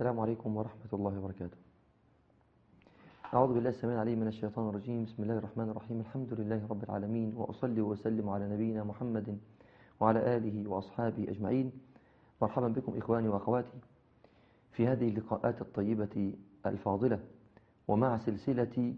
السلام عليكم ورحمة الله وبركاته. أعوذ بالله السميع العليم من الشيطان الرجيم. بسم الله الرحمن الرحيم. الحمد لله رب العالمين، وأصلي وأسلم على نبينا محمد وعلى آله وأصحابه أجمعين. مرحبا بكم إخواني وأخواتي في هذه اللقاءات الطيبة الفاضلة، ومع سلسلة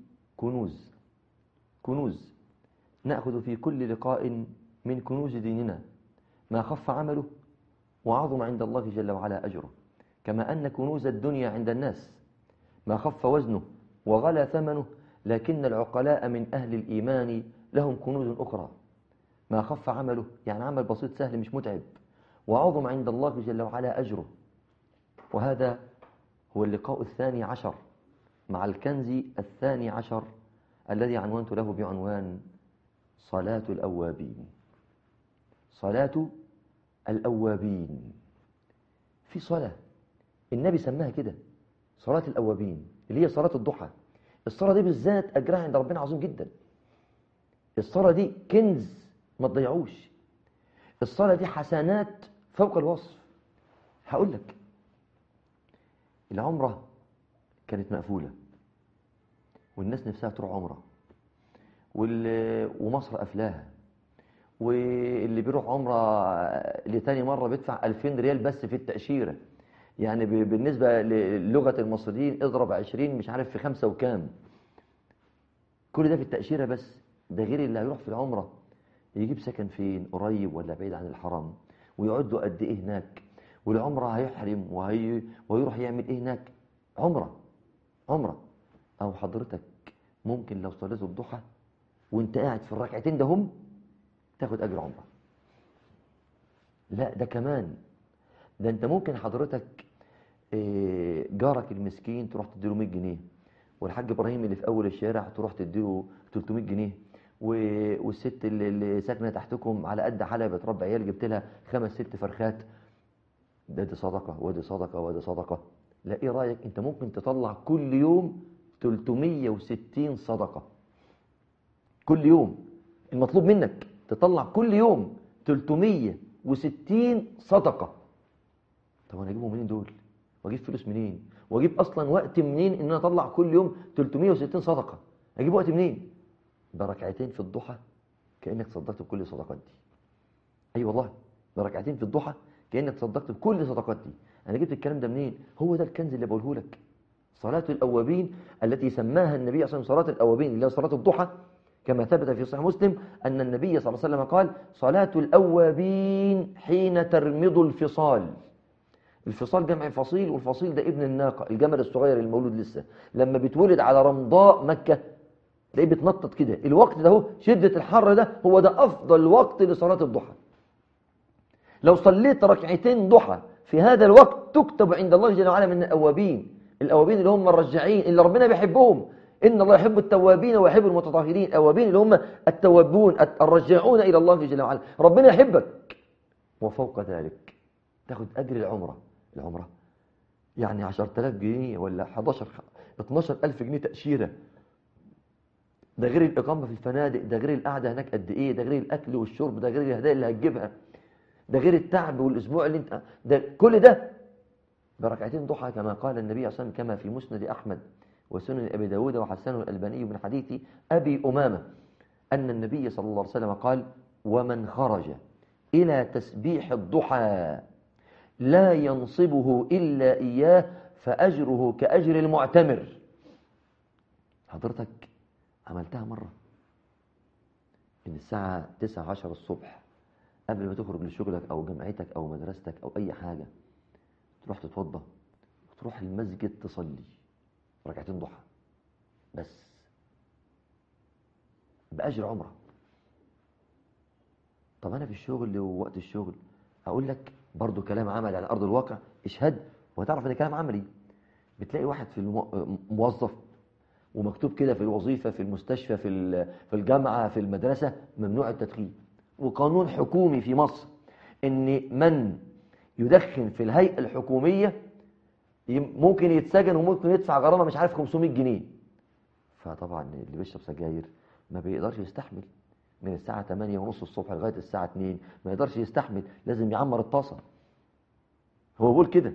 كنوز نأخذ في كل لقاء من كنوز ديننا ما خف عمله وعظم عند الله جل وعلا أجره، كما أن كنوز الدنيا عند الناس ما خف وزنه وغلى ثمنه، لكن العقلاء من أهل الإيمان لهم كنوز أخرى ما خف عمله، يعني عمل بسيط سهل مش متعب، وعظم عند الله جل وعلا أجره. وهذا هو اللقاء 12 مع الكنز 12 الذي عنوانت له بعنوان صلاة الأوابين. صلاة الأوابين. في صلاة النبي سماها كده صلاة الأوابين، اللي هي صلاة الضحى. الصلاة دي بالذات أجرها عند ربنا عظيم جدا. الصلاة دي كنز ما تضيعوش. الصلاة دي حسنات فوق الوصف. هقول لك، العمرة كانت مقفولة والناس نفسها تروح عمرة، ومصر قفلاها، واللي بيروح عمرة لتاني مرة بيدفع 2000 ريال بس في التأشيرة. يعني بالنسبة للغة المصريين اضرب 20 مش عارف في 5 وكام. كل ده في التأشيرة بس. ده غير اللي هيروح في العمرة يجيب سكن فين، قريب ولا بعيد عن الحرم، ويقعد له قد ايه هناك، والعمرة هيحرم وهيروح يعمل ايه هناك. عمرة. او حضرتك ممكن لو صليت الضحى وانت قاعد في الركعتين ده هم تاخد اجر عمرة. لا ده كمان، ده انت ممكن حضرتك جارك المسكين تروح تديله 100 جنيه، والحاج ابراهيم اللي في اول الشارع تروح تديله 300 جنيه، والست اللي ساكنه تحتكم على قد حالها بتربي عيال جبت لها 5 6 فرخات. دي صدقه ودي صدقه ودي صدقه. لا ايه رايك انت ممكن تطلع كل يوم 360 صدقه؟ كل يوم المطلوب منك تطلع كل يوم 360 صدقه. طب انا اجيبهم منين دول؟ واجيب فلوس منين؟ واجيب اصلا وقت منين ان انا اطلع كل يوم 360 صدقه؟ اجيب وقت منين؟ بركعتين في الضحى كانك صدقت بكل الصدقات دي. اي والله، بركعتين في الضحى كانك صدقت بكل الصدقات دي. انا جبت الكلام ده منين؟ هو ده الكنز اللي بقوله لك. صلاه الاوابين التي سماها النبي صلى الله عليه وسلم صلاه الاوابين، اللي هي صلاه الضحى، كما ثبت في صحيح مسلم ان النبي صلى الله عليه وسلم قال: صلاه الاوابين حين ترمض الفصال. الفصال جمع فصيل، والفصيل ده ابن الناقة، الجمل الصغير المولود لسه، لما بيتولد على رمضاء مكة تلاقيه بيتنطط كده. الوقت ده هو شدة الحر، ده هو ده أفضل وقت لصلاة الضحى. لو صليت ركعتين ضحى في هذا الوقت تكتب عند الله جل وعلا من الأوابين. الأوابين اللي هم الرجعين اللي ربنا بيحبهم. إن الله يحب التوابين ويحب المتطهرين. الأوابين اللي هم التوابون الرجعون إلى الله جل وعلا. ربنا يحبك. وفوق ذلك تاخد أجر العمرة يعني 10,000 جنيه ولا 12,000 جنيه تأشيرة. ده غير الإقامة في الفنادق، ده غير القعدة هناك قد إيه، ده غير الأكل والشرب، ده غير الهدايا اللي هتجيبها، ده غير التعب والأسبوع اللي أنت ده. كل ده بركعتين ضحى كما قال النبي صلى الله عليه وسلم، كما في مسند أحمد وسنن أبي داود وحسنه الألباني من حديث أبي أمامة أن النبي صلى الله عليه وسلم قال: ومن خرج إلى تسبيح الضحى لا ينصبه إلا إياه فأجره كأجر المعتمر. حضرتك عملتها مرة من الساعة 9-10 الصبح قبل ما تخرج لشغلك أو جامعتك أو مدرستك أو أي حاجة، تروح تتوضى وتروح المسجد تصلي ركعتين ضحى بس بأجر عمرة. طب أنا في الشغل ووقت الشغل أقول لك برضو كلام عملي على أرض الواقع، اشهد وهتعرف ان كلام عملي. بتلاقي واحد في موظف ومكتوب كده في الوظيفة في المستشفى في الجامعة في المدرسة ممنوع التدخين، وقانون حكومي في مصر ان من يدخن في الهيئة الحكومية ممكن يتسجن وممكن يدفع غرامة مش عارف 500 جنيه. فطبعا اللي بيشرب سجاير ما بيقدرش يستحمل من الساعة 8:30 الصبح لغاية الساعة 2، ما يقدرش يستحمل، لازم يعمر الطاسة. هو بيقول كده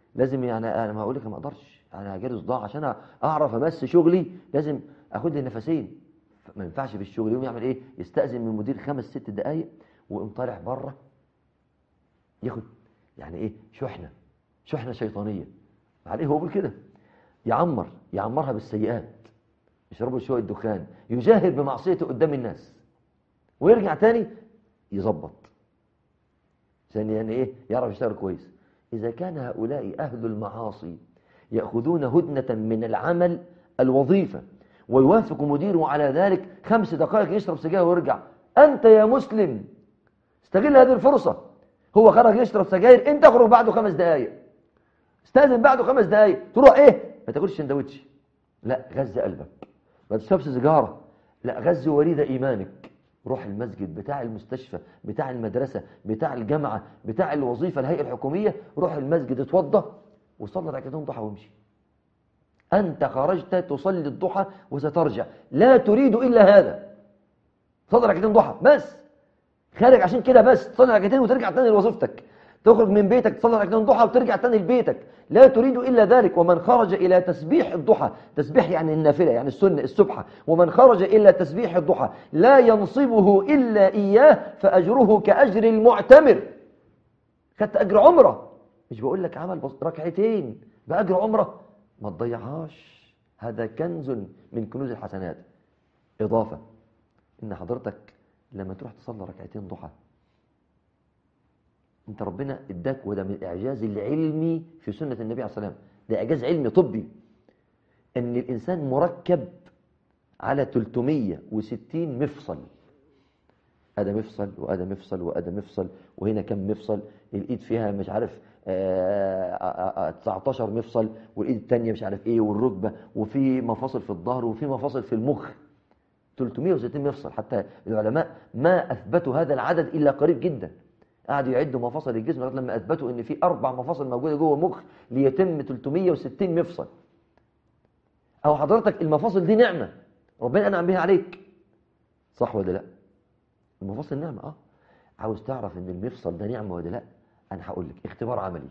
لازم يعني انا ما اقول لك ما اقدرش، انا جالي صداع عشان اعرف امس شغلي لازم اخد لي نفسين. ما ينفعش في الشغل يوم يعمل ايه؟ يستأذن من المدير 5-6 دقائق ويقوم طالع بره ياخد يعني ايه شحنه شيطانيه عليه. هو بيقول كده يعمرها بالسيئات، يشربوا شويه دخان، يجاهر بمعصيته قدام الناس، ويرجع تاني يظبط عشان يعني ايه؟ يعرف يشتغل كويس. اذا كان هؤلاء اهل المعاصي ياخذون هدنه من العمل الوظيفه ويوافق مديره على ذلك 5 دقائق يشرب سجاير ويرجع، انت يا مسلم استغل هذه الفرصه. هو خرج يشرب سجاير، انت اخرج بعده 5 دقائق، استاذن بعده 5 دقائق، تروح ايه؟ ما تاكلش سندوتش، لا غذي قلبك. ما تشربش سيجاره، لا غذي وريد ايمانك. روح المسجد بتاع المستشفى بتاع المدرسه بتاع الجامعه بتاع الوظيفه الهيئه الحكوميه، روح المسجد اتوضى وصلي ركعتين ضحى وامشي. انت خرجت تصلي الضحى وسترجع، لا تريد الا هذا، صلي ركعتين ضحى بس، خارج عشان كده بس، تصلي ركعتين وترجع تاني لوظيفتك، تخرج من بيتك تصلي ركعتين ضحى وترجع تاني لبيتك، لا تريد الا ذلك. ومن خرج الى تسبيح الضحى، تسبيح يعني النافله يعني السنه السبحه، ومن خرج الى تسبيح الضحى لا ينصبه الا اياه فاجره كاجر المعتمر. خدت اجر عمره، مش بقول لك عمل ركعتين باجر عمره، ما تضيعهاش، هذا كنز من كنوز الحسنات. اضافه ان حضرتك لما تروح تصلي ركعتين ضحى، انت ربنا اداك، وده من الاعجاز العلمي في سنه النبي عليه الصلاه والسلام، ده اعجاز علمي طبي، ان الانسان مركب على 360 مفصل، ادي مفصل وادي مفصل وادي مفصل، وهنا كم مفصل، الايد فيها مش عارف 19 مفصل، والايد الثانيه مش عارف ايه، والركبه، وفي مفاصل في الظهر، وفي مفاصل في المخ، 360 مفصل. حتى العلماء ما اثبتوا هذا العدد الا قريب جدا، قعدوا يعدوا مفاصل الجسم لغايه لما اثبتوا ان في 4 مفاصل موجوده جوه المخ ليتم 360 مفصل. او حضرتك المفاصل دي نعمه ربنا انعم بها عليك، صح ولا لا؟ المفاصل نعمه. عاوز تعرف ان المفصل ده نعمه ولا لا؟ انا هقول لك اختبار عملي.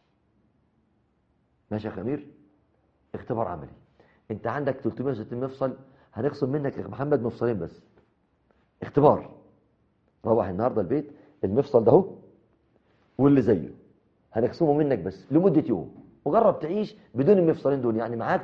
ماشي يا خمير؟ اختبار عملي. انت عندك 360 مفصل، هنخصم منك يا محمد مفصلين بس. اختبار، روح النهارده البيت، المفصل ده اهو واللي زيه هنخصمه منك بس لمده يوم، وجرب تعيش بدون المفصلين دول، يعني معاك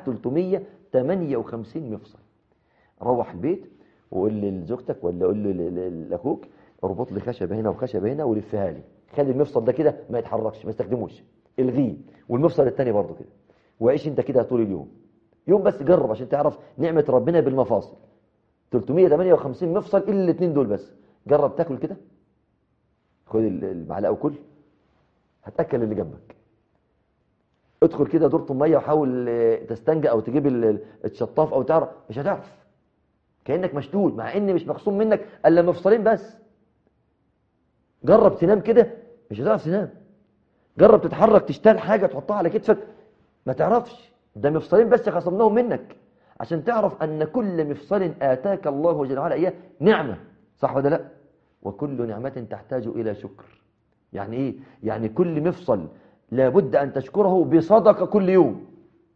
358 مفصل. روح البيت وقول لزوجتك ولا قول لاخوك اربط لي خشبه هنا وخشبه هنا ولفها لي، خلي المفصل ده كده ما يتحركش، ما استخدموش، الغيه، والمفصل الثاني برضه كده، وعيش انت كده طول اليوم. يوم بس جرب عشان تعرف نعمه ربنا بالمفاصل. 358 مفصل الا الاثنين دول بس. جرب تاكل كده، خد المعلقه وكل، هتاكل اللي جنبك. ادخل كده دورة الميه وحاول تستنجى او تجيب الشطاف او تعرف، مش هتعرف، كانك مشدود، مع ان مش مخصوم منك الا مفصلين بس. جرب تنام كده، مش هتعرف تنام. جرب تتحرك تشتغل حاجه تحطها على كتفك، ما تعرفش، ده مفصلين بس خصمناهم منك، عشان تعرف ان كل مفصل اتاك الله جل وعلا اياه نعمه، صح ولا لا؟ وكل نعمه تحتاج الى شكر. يعني ايه؟ يعني كل مفصل لابد ان تشكره بصدقه كل يوم،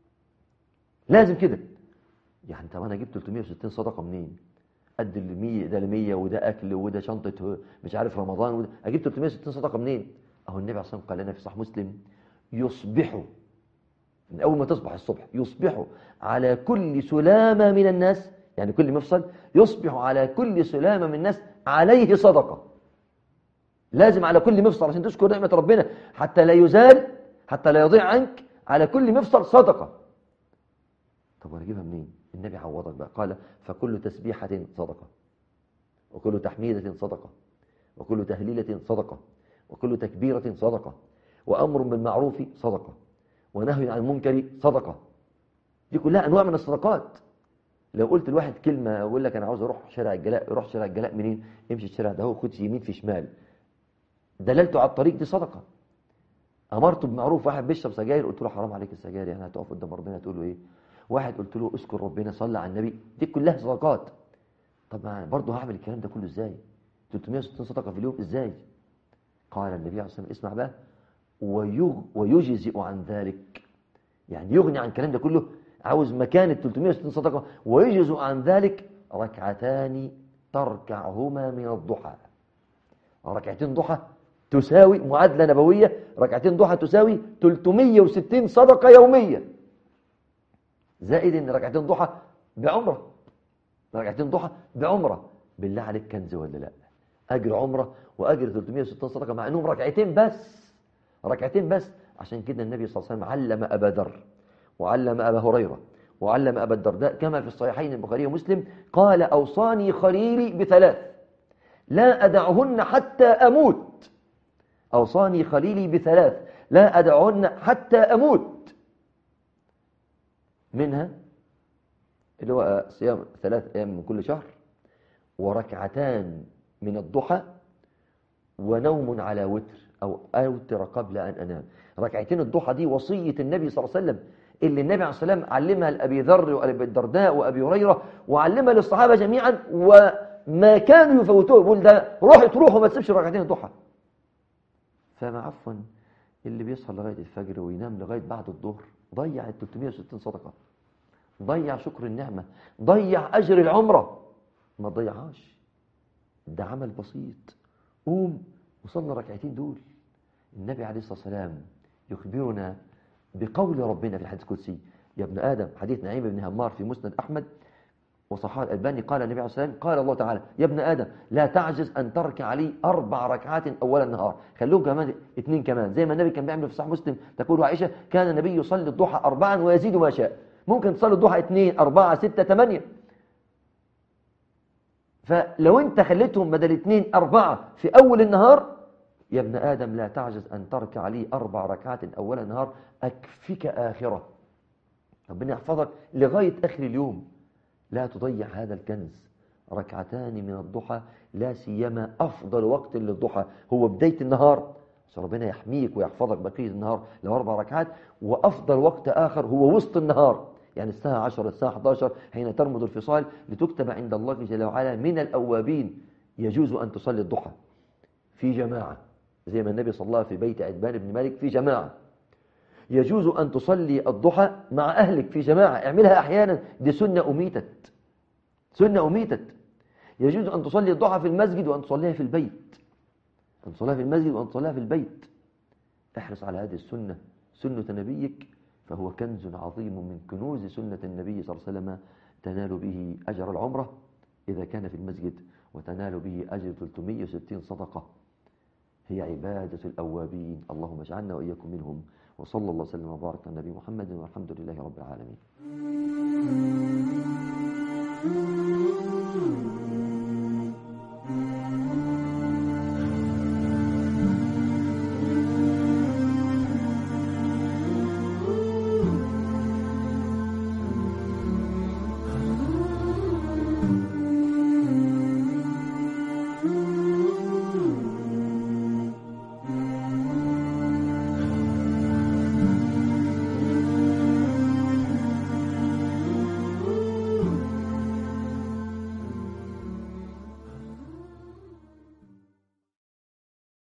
لازم كده. يعني طب انا جبت 360 صدقه منين؟ قد ال 100 ده، ال 100 وده اكل وده شنطه مش عارف رمضان، وده اجيب 360 صدقه منين؟ اهو النبي عليه الصلاه والسلام قال لنا في صحيح مسلم: يصبح من اول ما تصبح الصبح، يصبح على كل سلامه من الناس، يعني كل مفصل يصبح على كل سلامه من الناس عليه صدقه. لازم على كل مفصل عشان تشكر نعمه ربنا حتى لا يزال، حتى لا يضيع عنك، على كل مفصل صدقه. طب وانا اجيبها منين؟ النبي عوضك بقى، قال: فكل تسبيحه صدقه، وكل تحميده صدقه، وكل تهليله صدقه، وكل تكبيره صدقه، وامر بالمعروف صدقه، ونهي عن المنكر صدقه. دي كلها انواع من الصدقات. لو قلت لواحد كلمه اقول لك انا عاوز اروح شارع الجلاء، يروح شارع الجلاء منين؟ امشي الشارع ده، هو خد يمين في شمال، دللته على الطريق، دي صدقه. امرته بمعروف، واحد بيشرب سجاير قلت له حرام عليك السجاير، يعني هتقف قدام ربنا تقول له ايه؟ واحد قلت له اذكر ربنا، صلى على النبي، دي كلها صدقات. طب ما برضه هعمل الكلام ده كله ازاي؟ 360 صدقه في اليوم ازاي؟ قال النبي عليه الصلاه والسلام، اسمع بقى: ويجزئ عن ذلك، يعني يغني عن الكلام ده كله، عاوز مكان ال 360 صدقة، ويجزئ عن ذلك ركعتان تركعهما من الضحى. ركعتين ضحى تساوي معادلة نبوية، ركعتين ضحى تساوي 360 صدقة يومية، زائد ان ركعتين ضحى بعمرة. ركعتين ضحى بعمرة، بالله عليك كنز ولا لا؟ اجر عمرة واجر 360 صدقة، مع انهم ركعتين بس، ركعتين بس. عشان كده النبي صلى الله عليه وسلم علم ابا ذر وعلم ابا هريرة وعلم ابا الدرداء كما في الصحيحين البخاري ومسلم، قال: اوصاني خليلي بثلاث لا ادعهن حتى اموت. اوصاني خليلي بثلاث لا ادعهن حتى اموت. منها اللي هو صيام 3 أيام من كل شهر، وركعتان من الضحى، ونوم على وتر أو أوتر قبل أن أنام. ركعتين الضحى دي وصية النبي صلى الله عليه وسلم، اللي النبي عليه الصلاة والسلام علمها لأبي ذر وأبي الدرداء وأبي هريرة، وعلمها للصحابة جميعا، وما كانوا يفوتوه. يقول ده روح وما تسيبش ركعتين الضحى. فما عفوا اللي بيصحى لغاية الفجر وينام لغاية بعد الظهر ضيع ال 360 صدقة، ضيع شكر النعمة، ضيع أجر العمرة. ما ضيعهاش، ده عمل بسيط. قوم وصلنا ركعتين دول. النبي عليه الصلاة والسلام يخبرنا بقول ربنا في الحديث القدسي: يا ابن آدم، حديث نعيم بن همار في مسند أحمد وصححه الألباني، قال النبي عليه الصلاة والسلام: قال الله تعالى: يا ابن آدم لا تعجز أن تركع لي 4 ركعات أول النهار. خلوهم كمان 2 كمان، زي ما النبي كان بيعمل في صحيح مسلم. تقول عائشة: كان النبي يصلي الضحى 4 ويزيد ما شاء. ممكن تصلي الضحى 2 4 6 8. فلو انت خليتهم بدل 2 4 في أول النهار: يا ابن آدم لا تعجز أن تركع لي 4 ركعات أول النهار أكفك آخرة. ربنا يحفظك لغاية آخر اليوم. لا تضيع هذا الكنز. ركعتان من الضحى، لا سيما أفضل وقت للضحى هو بداية النهار، عشان ربنا يحميك ويحفظك بقية النهار لو 4 ركعات. وأفضل وقت آخر هو وسط النهار، يعني الساعة 10 الساعة 11 حين ترمض الفصال، لتكتب عند الله جل وعلا من الأوابين. يجوز أن تصلي الضحى في جماعة، زي ما النبي صلى الله عليه وسلم في بيت عتبان بن مالك في جماعة. يجوز أن تصلي الضحى مع أهلك في جماعة، اعملها أحيانا، دي سنة أميتت، سنة أميتت. يجوز أن تصلي الضحى في المسجد وأن تصليها في البيت، أن تصليها في المسجد وأن تصليها في البيت. احرص على هذه السنة، سنة نبيك، فهو كنز عظيم من كنوز سنة النبي صلى الله عليه وسلم، تنال به أجر العمرة إذا كان في المسجد، وتنال به أجر 360 صدقة. هي عبادة الأوابين. اللهم اجعلنا وإياكم منهم. وصلى الله وسلم وبارك على النبي محمد، والحمد لله رب العالمين.